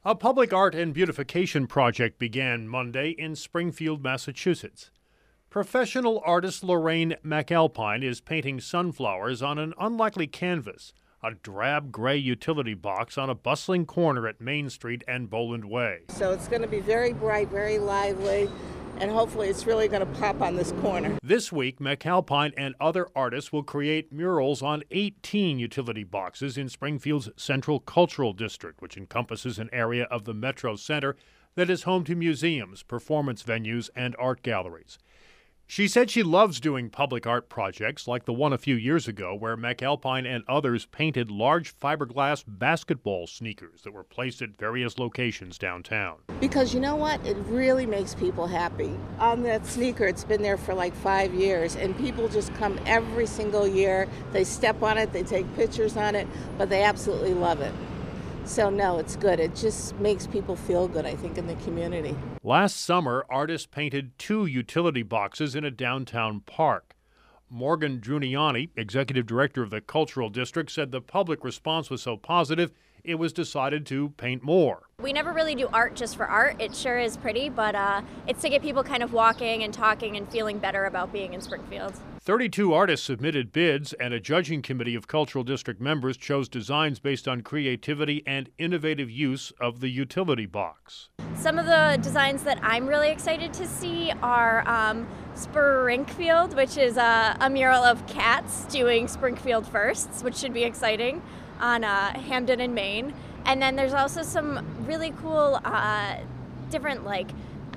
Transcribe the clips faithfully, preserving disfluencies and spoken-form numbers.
A public art and beautification project began Monday in Springfield, Massachusetts. Professional artist Lorraine McAlpine is painting sunflowers on an unlikely canvas, a drab gray utility box on a bustling corner at Main Street and Boland Way. So it's going to be very bright, very lively, and hopefully it's really going to pop on this corner. This week, McAlpine and other artists will create murals on eighteen utility boxes in Springfield's Central Cultural District, which encompasses an area of the Metro Center that is home to museums, performance venues, and art galleries. She said she loves doing public art projects like the one a few years ago where McAlpine and others painted large fiberglass basketball sneakers that were placed at various locations downtown. Because you know what? It really makes people happy. On that sneaker, it's been there for like five years, and people just come every single year. They step on it, they take pictures on it, but they absolutely love it. So no, it's good. It just makes people feel good, I think, in the community. Last summer, artists painted two utility boxes in a downtown park. Morgan Druniani, executive director of the Cultural District, said the public response was so positive, it was decided to paint more. We never really do art just for art. It sure is pretty, but uh, it's to get people kind of walking and talking and feeling better about being in Springfield. thirty-two artists submitted bids, and a judging committee of Cultural District members chose designs based on creativity and innovative use of the utility box. Some of the designs that I'm really excited to see are um, Springfield, which is a, a mural of cats doing Springfield firsts, which should be exciting, on uh, Hamden and Maine. And then there's also some really cool uh, different like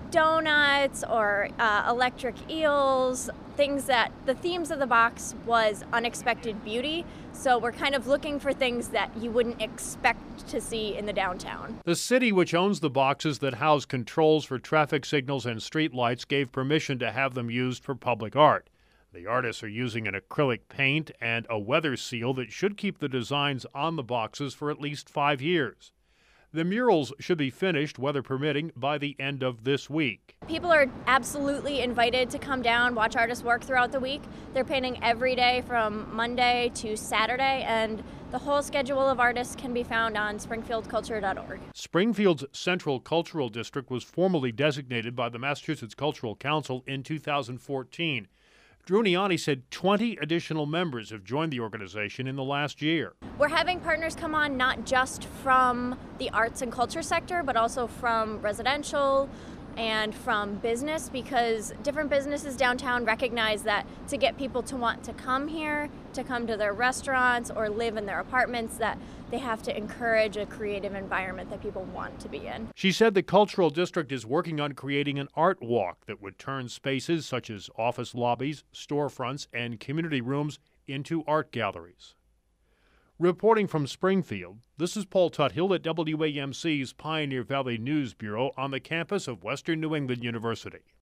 donuts or uh, electric eels, things that the themes of the box was unexpected beauty. So we're kind of looking for things that you wouldn't expect to see in the downtown. The city, which owns the boxes that house controls for traffic signals and streetlights, gave permission to have them used for public art. The artists are using an acrylic paint and a weather seal that should keep the designs on the boxes for at least five years. The murals should be finished, weather permitting, by the end of this week. People are absolutely invited to come down, watch artists work throughout the week. They're painting every day from Monday to Saturday, and the whole schedule of artists can be found on springfield culture dot org. Springfield's Central Cultural District was formally designated by the Massachusetts Cultural Council in two thousand fourteen. Druniani said twenty additional members have joined the organization in the last year. We're having partners come on not just from the arts and culture sector, but also from residential and from business, because different businesses downtown recognize that to get people to want to come here, to come to their restaurants or live in their apartments, that they have to encourage a creative environment that people want to be in. She said the Cultural District is working on creating an art walk that would turn spaces such as office lobbies, storefronts, and community rooms into art galleries. Reporting from Springfield, this is Paul Tuthill at W A M C's Pioneer Valley News Bureau on the campus of Western New England University.